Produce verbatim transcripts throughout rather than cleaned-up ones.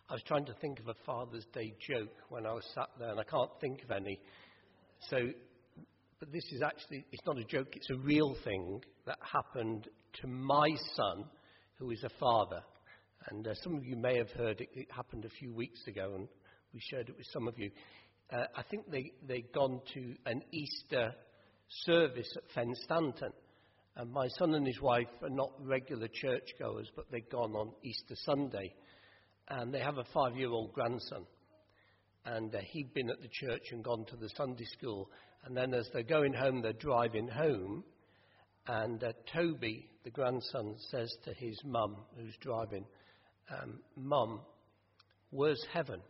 I was trying to think of a Father's Day joke when I was sat there, and I can't think of any. So, but this is actually, it's not a joke, it's a real thing that happened to my son, who is a father. And uh, some of you may have heard it, it happened a few weeks ago, and we shared it with some of you. Uh, I think they, they'd gone to an Easter service at Fenstanton. And my son and his wife are not regular churchgoers, but they'd gone on Easter Sunday. And they have a five-year-old grandson. And uh, he'd been at the church and gone to the Sunday school. And then as they're going home, they're driving home. And uh, Toby, the grandson, says to his mum, who's driving, um, Mum, where's heaven?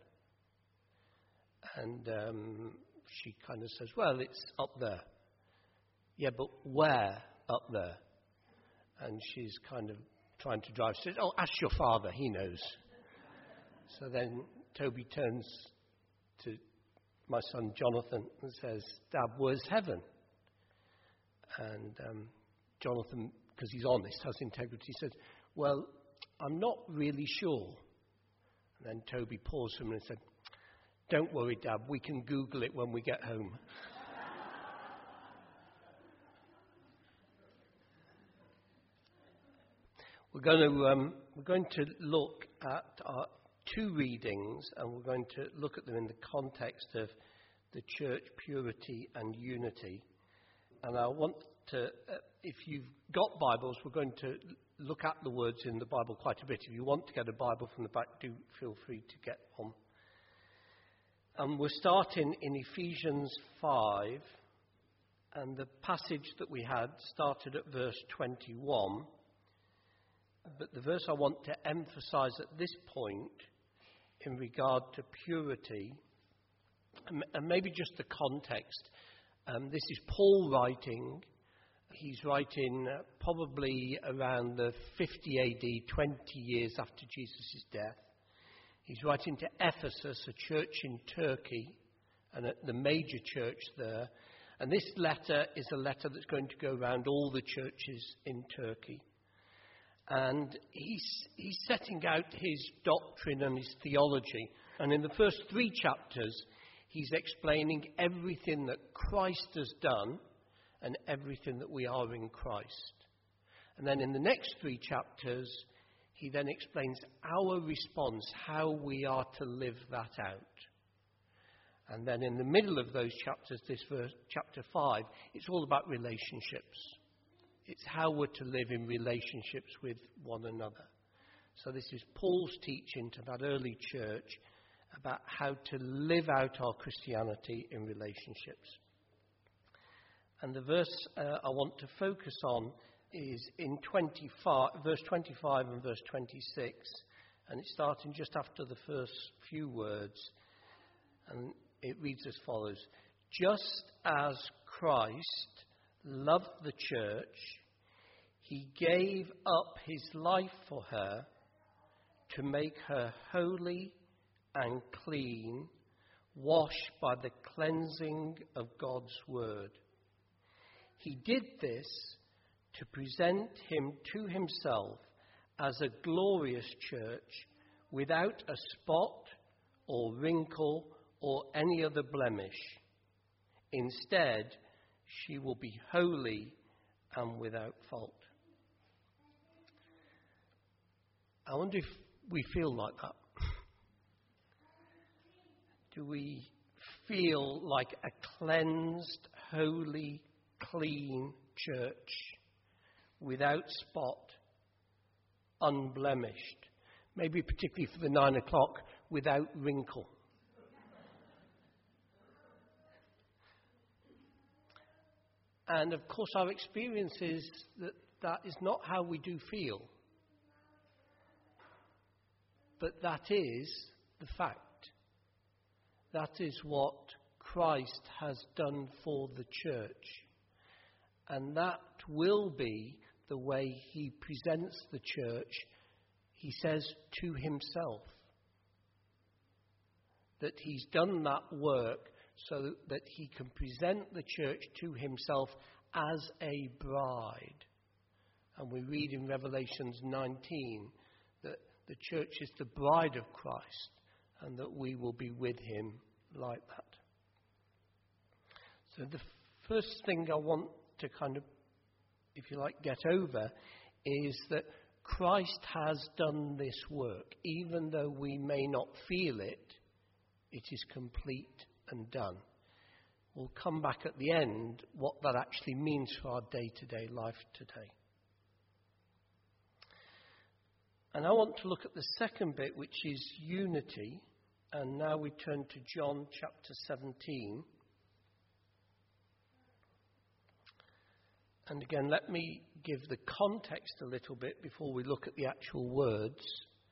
And um, she kind of says, well, it's up there. Yeah, but where up there? And she's kind of trying to drive. She says, oh, ask your father, he knows. So then Toby turns to my son Jonathan and says, Dad, where's heaven? And um, Jonathan, because he's honest, has integrity, says, well, I'm not really sure. And then Toby paused for a minute and said, don't worry, Dad, we can Google it when we get home. We're going to um, we're going to look at our two readings, and we're going to look at them in the context of the church purity and unity. And I want to, uh, if you've got Bibles, we're going to look at the words in the Bible quite a bit. If you want to get a Bible from the back, do feel free to get one. And we're starting in Ephesians five, and the passage that we had started at verse twenty-one. But the verse I want to emphasize at this point in regard to purity, and maybe just the context, um, this is Paul writing. He's writing uh, probably around the fifty A D, twenty years after Jesus' death. He's writing to Ephesus, a church in Turkey, and uh, the major church there. And this letter is a letter that's going to go around all the churches in Turkey. And he's, he's setting out his doctrine and his theology. And in the first three chapters, he's explaining everything that Christ has done and everything that we are in Christ. And then in the next three chapters, he then explains our response, how we are to live that out. And then in the middle of those chapters, this verse, chapter five, it's all about relationships. It's how we're to live in relationships with one another. So this is Paul's teaching to that early church about how to live out our Christianity in relationships. And the verse uh, I want to focus on is in twenty-five, verse twenty-five and verse twenty-six. And it's starting just after the first few words. And it reads as follows. Just as Christ loved the church, he gave up his life for her to make her holy and clean, washed by the cleansing of God's word. He did this to present him to himself as a glorious church without a spot or wrinkle or any other blemish. Instead, she will be holy and without fault. I wonder if we feel like that. Do we feel like a cleansed, holy, clean church without spot, unblemished? Maybe particularly for the nine o'clock, without wrinkle. And of course our experience is that that is not how we do feel. But that is the fact. That is what Christ has done for the church. And that will be the way he presents the church, he says, to himself. That he's done that work so that he can present the church to himself as a bride. And we read in Revelations nineteen that the church is the bride of Christ, and that we will be with him like that. So the first thing I want to kind of, if you like, get over is that Christ has done this work. Even though we may not feel it, it is complete and done. We'll come back at the end what that actually means for our day-to-day life today. And I want to look at the second bit, which is unity. And now we turn to John chapter seventeen. And again, let me give the context a little bit before we look at the actual words.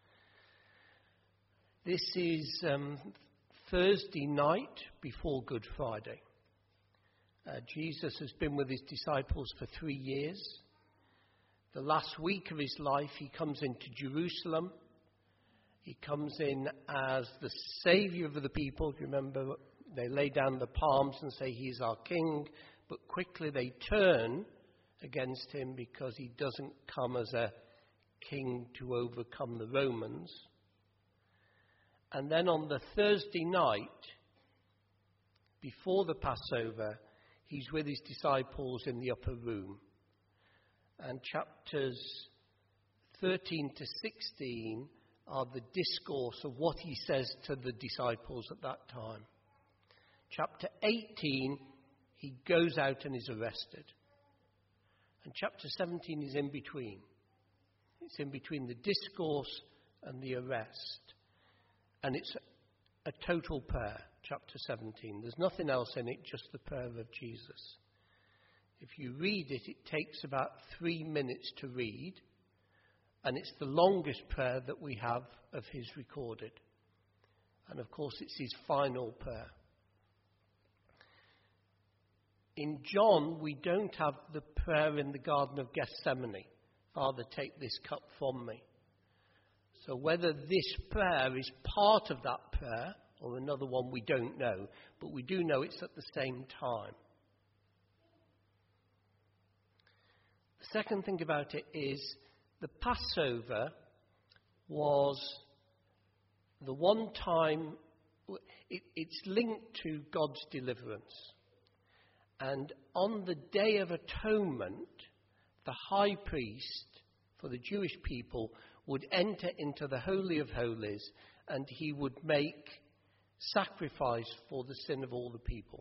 This is um, Thursday night before Good Friday. Uh, Jesus has been with his disciples for three years. The last week of his life, he comes into Jerusalem. He comes in as the Saviour of the people. Remember, they lay down the palms and say, he is our King. But quickly they turn against him because he doesn't come as a king to overcome the Romans. And then on the Thursday night, before the Passover, he's with his disciples in the upper room. And chapters thirteen to sixteen are the discourse of what he says to the disciples at that time. Chapter eighteen, he goes out and is arrested. And chapter seventeen is in between. It's in between the discourse and the arrest. And it's a, a total prayer, chapter seventeen. There's nothing else in it, just the prayer of Jesus. If you read it, it takes about three minutes to read. And it's the longest prayer that we have of his recorded. And of course, it's his final prayer. In John, we don't have the prayer in the Garden of Gethsemane. Father, take this cup from me. So whether this prayer is part of that prayer or another one, we don't know. But we do know it's at the same time. The second thing about it is the Passover was the one time, it, it's linked to God's deliverance. And on the Day of Atonement, the high priest for the Jewish people would enter into the Holy of Holies and he would make sacrifice for the sin of all the people.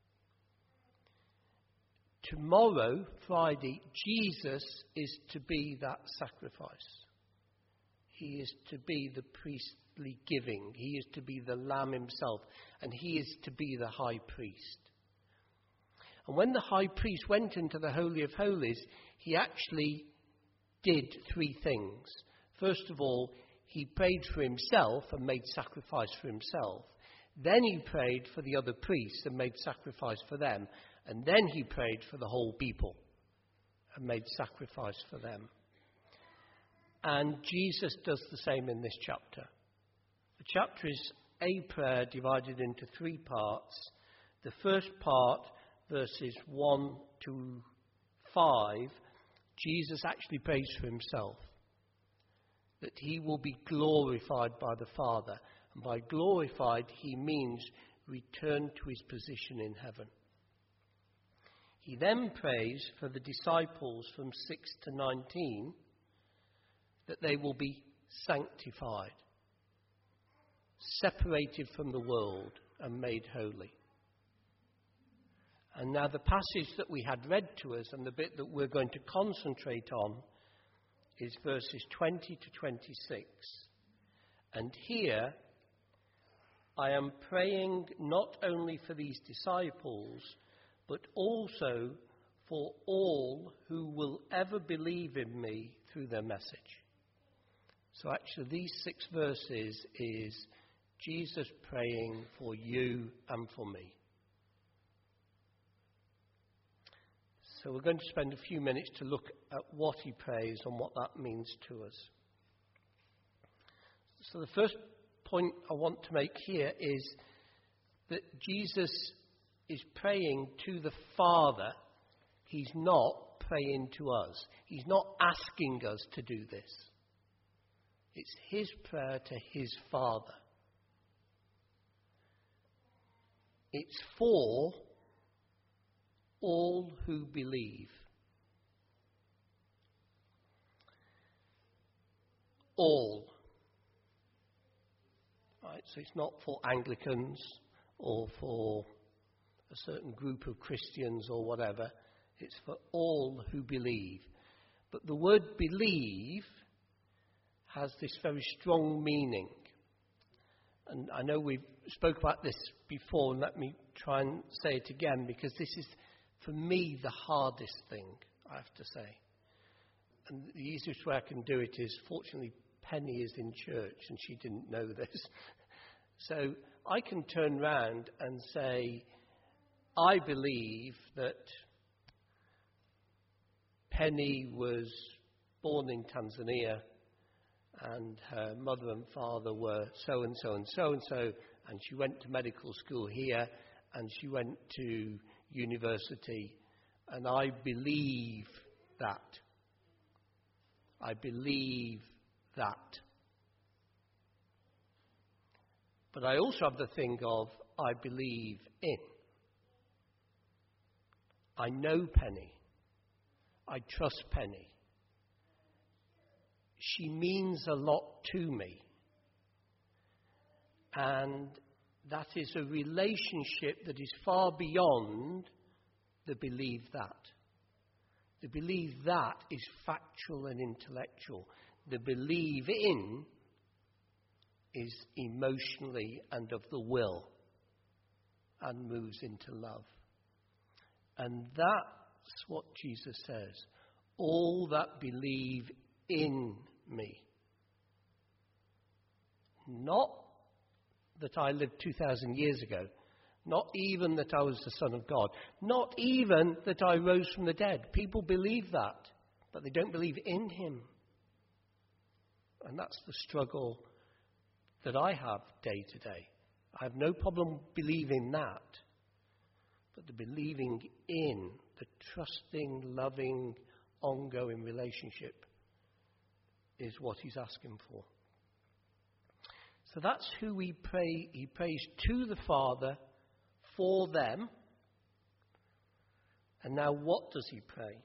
Tomorrow, Friday, Jesus is to be that sacrifice. He is to be the priestly giving. He is to be the Lamb himself. And he is to be the high priest. And when the high priest went into the Holy of Holies, he actually did three things. First of all, he prayed for himself and made sacrifice for himself. Then he prayed for the other priests and made sacrifice for them. And then he prayed for the whole people and made sacrifice for them. And Jesus does the same in this chapter. The chapter is a prayer divided into three parts. The first part, verses one to five, Jesus actually prays for himself, that he will be glorified by the Father. And by glorified, he means return to his position in heaven. He then prays for the disciples from six to nineteen that they will be sanctified, separated from the world and made holy. And now the passage that we had read to us and the bit that we're going to concentrate on is verses twenty to twenty-six. And here I am praying not only for these disciples, but also for all who will ever believe in me through their message. So actually these six verses is Jesus praying for you and for me. So we're going to spend a few minutes to look at what he prays and what that means to us. So the first point I want to make here is that Jesus is praying to the Father. He's not praying to us. He's not asking us to do this. It's his prayer to his Father. It's for all who believe. All. Right, so it's not for Anglicans or for a certain group of Christians or whatever. It's for all who believe. But the word believe has this very strong meaning. And I know we've spoke about this before, and let me try and say it again, because this is, for me, the hardest thing, I have to say. And the easiest way I can do it is, fortunately, Penny is in church, and she didn't know this. So I can turn round and say, I believe that Penny was born in Tanzania, and her mother and father were so-and-so and so-and-so, and she went to medical school here, and she went to university, and I believe that. I believe that. But I also have the thing of, I believe in. I know Penny. I trust Penny. She means a lot to me. And that is a relationship that is far beyond the believe that. The believe that is factual and intellectual. The believe in is emotionally and of the will and moves into love. And that's what Jesus says. All that believe in me. Not that I lived two thousand years ago. Not even that I was the Son of God. Not even that I rose from the dead. People believe that, but they don't believe in him. And that's the struggle that I have day to day. I have no problem believing that. But the believing in, the trusting, loving, ongoing relationship is what he's asking for. So that's who we pray. He prays to the Father for them. And now what does he pray?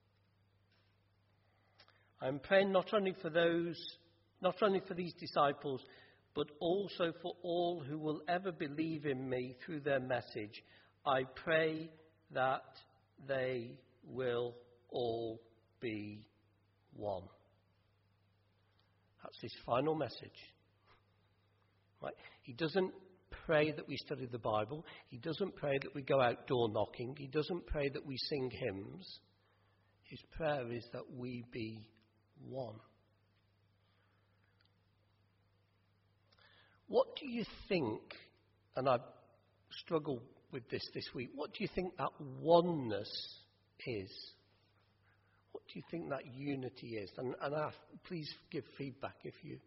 I'm praying not only for those, not only for these disciples, but also for all who will ever believe in me through their message. I pray that they will all be one. That's his final message. Right? He doesn't pray that we study the Bible. He doesn't pray that we go out door knocking. He doesn't pray that we sing hymns. His prayer is that we be one. What do you think, and I've struggled with this this week, what do you think that oneness is? What do you think that unity is? And, and I, please give feedback if you...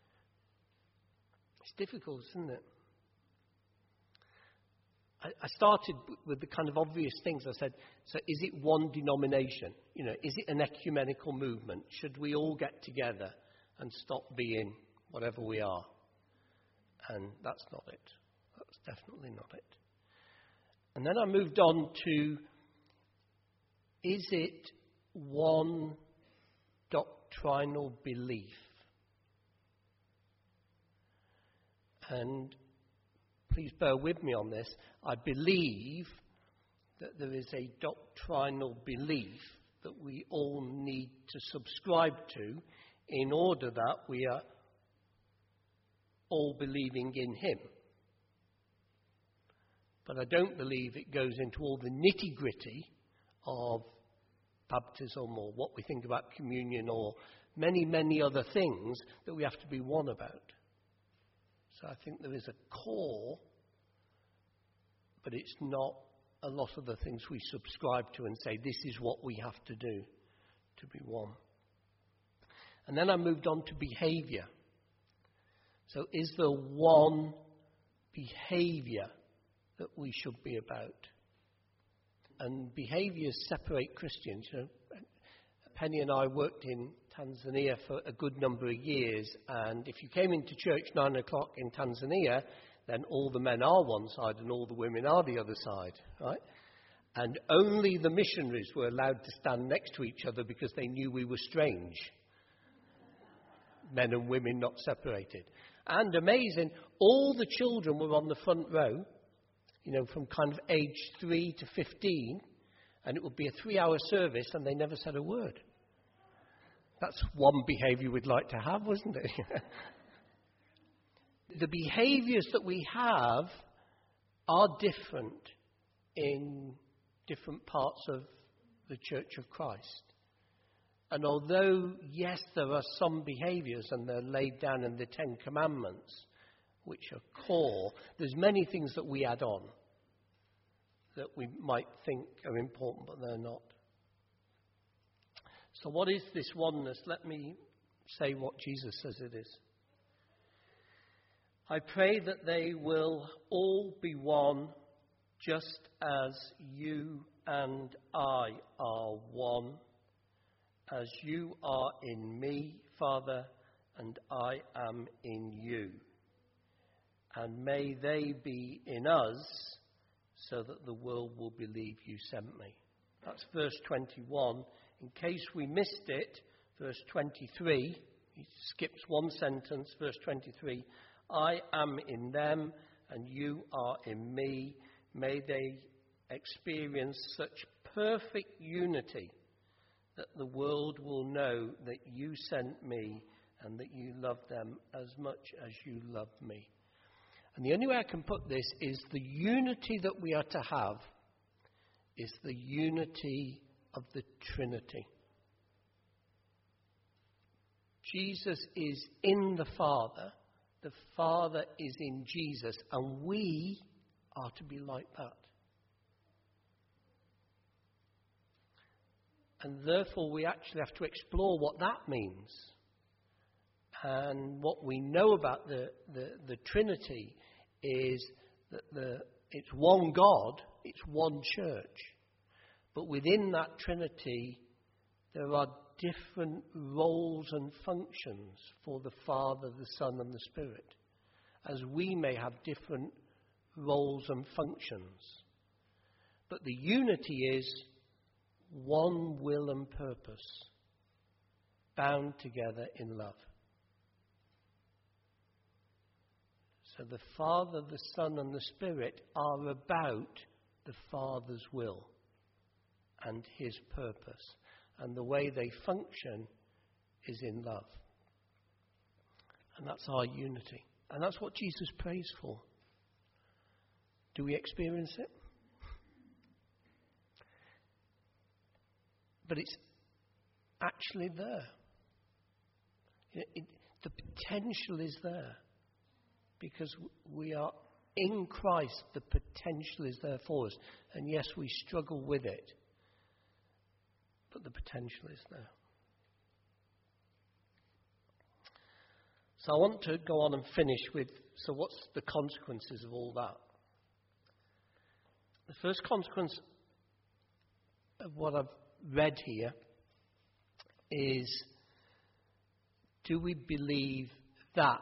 It's difficult, isn't it? I, I started with the kind of obvious things. I said, so is it one denomination? You know, is it an ecumenical movement? Should we all get together and stop being whatever we are? And that's not it. That's definitely not it. And then I moved on to, is it one doctrinal belief? And please bear with me on this. I believe that there is a doctrinal belief that we all need to subscribe to in order that we are all believing in him. But I don't believe it goes into all the nitty-gritty of baptism or what we think about communion or many, many other things that we have to be one about. So I think there is a core, but it's not a lot of the things we subscribe to and say this is what we have to do to be one. And then I moved on to behavior. So is there one behavior that we should be about? And behaviors separate Christians. You know, Penny and I worked in Tanzania for a good number of years, and if you came into church nine o'clock in Tanzania, then all the men are one side and all the women are the other side, right? And only the missionaries were allowed to stand next to each other because they knew we were strange. Men and women not separated. And amazing, all the children were on the front row, you know, from kind of age three to fifteen, and it would be a three-hour service and they never said a word. That's one behaviour we'd like to have, wasn't it? The behaviours that we have are different in different parts of the Church of Christ. And although, yes, there are some behaviours and they're laid down in the Ten Commandments, which are core, there's many things that we add on that we might think are important, but they're not. So what is this oneness? Let me say what Jesus says it is. I pray that they will all be one, just as you and I are one, as you are in me, Father, and I am in you. And may they be in us, so that the world will believe you sent me. That's verse twenty-one. In case we missed it, verse twenty-three, he skips one sentence, verse twenty-three, I am in them and you are in me. May they experience such perfect unity that the world will know that you sent me and that you love them as much as you love me. And the only way I can put this is the unity that we are to have is the unity of the Trinity. Jesus is in the Father. The Father is in Jesus. And we are to be like that. And therefore we actually have to explore what that means. And what we know about the, the, the Trinity is that the, it's one God, it's one church. But within that Trinity, there are different roles and functions for the Father, the Son, and the Spirit, as we may have different roles and functions. But the unity is one will and purpose, bound together in love. So the Father, the Son, and the Spirit are about the Father's will and his purpose. And the way they function is in love. And that's our unity. And that's what Jesus prays for. Do we experience it? But it's actually there. It, it, the potential is there. Because we are in Christ, the potential is there for us. And yes, we struggle with it. But the potential is there. So I want to go on and finish with, so what's the consequences of all that? The first consequence of what I've read here is, do we believe that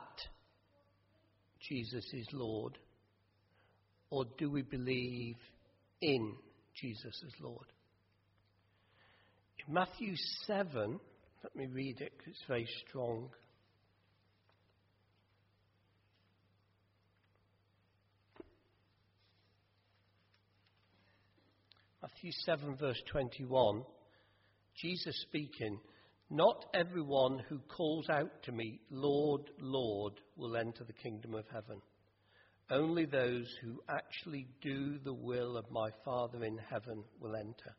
Jesus is Lord? Or do we believe in Jesus as Lord? In Matthew seven, let me read it because it's very strong. Matthew seven verse twenty-one, Jesus speaking, not everyone who calls out to me, Lord, Lord, will enter the kingdom of heaven. Only those who actually do the will of my Father in heaven will enter.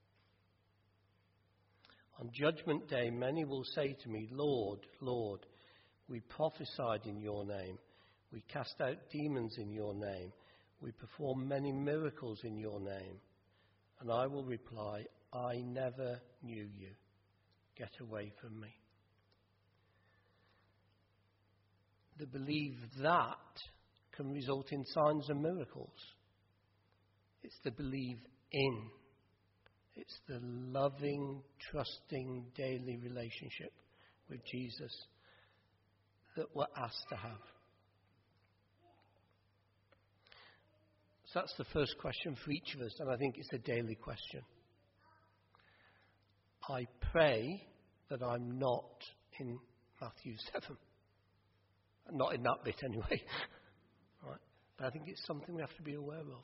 On judgment day, many will say to me, Lord, Lord, we prophesied in your name. We cast out demons in your name. We performed many miracles in your name. And I will reply, I never knew you. Get away from me. The belief that can result in signs and miracles. It's the believe in. It's the loving, trusting, daily relationship with Jesus that we're asked to have? So that's the first question for each of us, and I think it's a daily question. I pray that I'm not in Matthew seven. Not in that bit anyway. Right? But I think it's something we have to be aware of.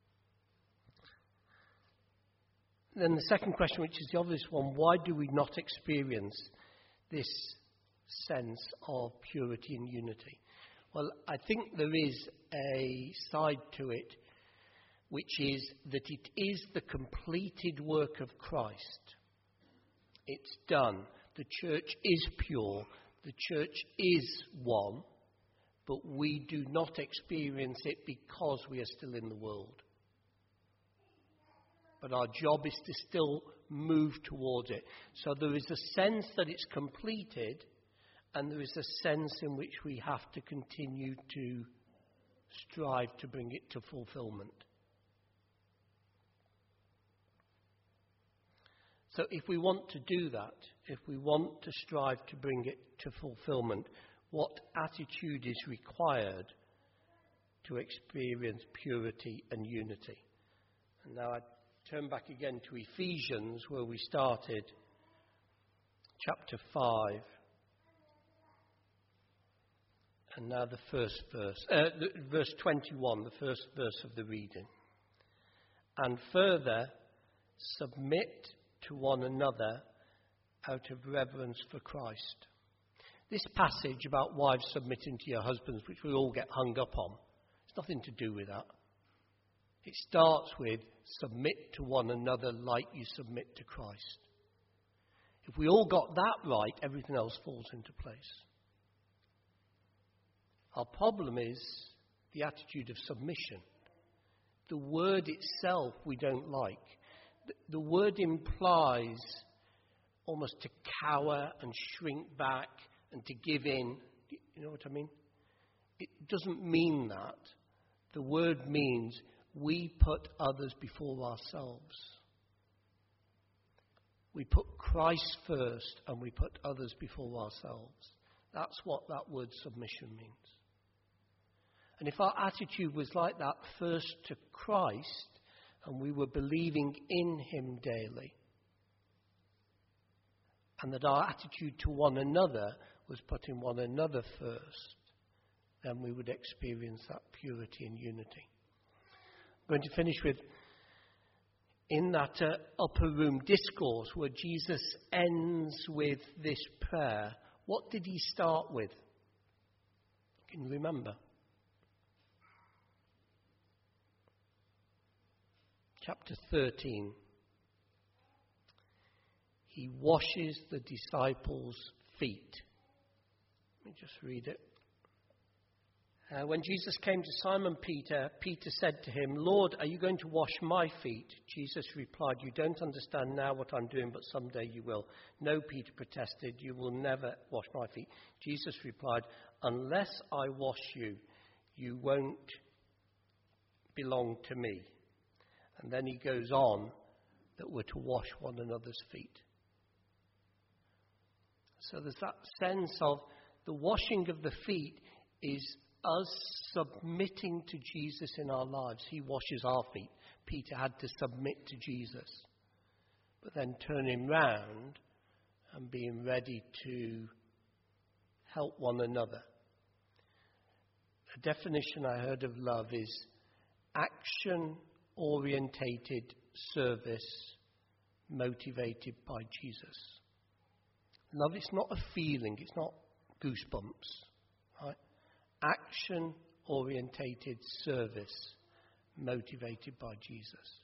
Then the second question, which is the obvious one, why do we not experience this sense of purity and unity? Well, I think there is a side to it, which is that it is the completed work of Christ. It's done. The church is pure. The church is one. But we do not experience it because we are still in the world. But our job is to still move towards it. So there is a sense that it's completed, and there is a sense in which we have to continue to strive to bring it to fulfillment. So if we want to do that, if we want to strive to bring it to fulfillment, what attitude is required to experience purity and unity? And now I turn back again to Ephesians, where we started, chapter five. And now the first verse, uh, the, verse twenty-one, the first verse of the reading. And further, submit to one another out of reverence for Christ. This passage about wives submitting to your husbands, which we all get hung up on, it's nothing to do with that. It starts with submit to one another like you submit to Christ. If we all got that right, everything else falls into place. Our problem is the attitude of submission. The word itself we don't like. The, the word implies almost to cower and shrink back and to give in. You know what I mean? It doesn't mean that. The word means we put others before ourselves. We put Christ first and we put others before ourselves. That's what that word submission means. And if our attitude was like that, first to Christ, and we were believing in him daily, and that our attitude to one another was putting one another first, then we would experience that purity and unity. I'm going to finish with, in that uh, upper room discourse where Jesus ends with this prayer, what did he start with? Can you remember? Chapter thirteen. He washes the disciples' feet. Let me just read it. Uh, when Jesus came to Simon Peter, Peter said to him, Lord, are you going to wash my feet? Jesus replied, you don't understand now what I'm doing, but someday you will. No, Peter protested, you will never wash my feet. Jesus replied, unless I wash you, you won't belong to me. And then he goes on that we're to wash one another's feet. So there's that sense of the washing of the feet is us submitting to Jesus in our lives. He washes our feet. Peter had to submit to Jesus. But then turning round and being ready to help one another. A definition I heard of love is action-orientated service motivated by Jesus. Love is not a feeling. It's not goosebumps. Right? Action-orientated service motivated by Jesus.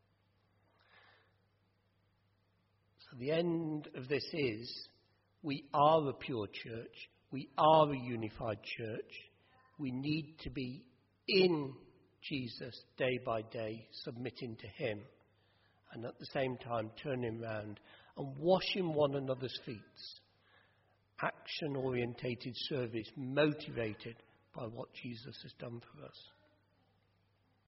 So the end of this is we are a pure church. We are a unified church. We need to be in Jesus day by day, submitting to him, and at the same time turning round and washing one another's feet. Action-orientated service motivated by what Jesus has done for us.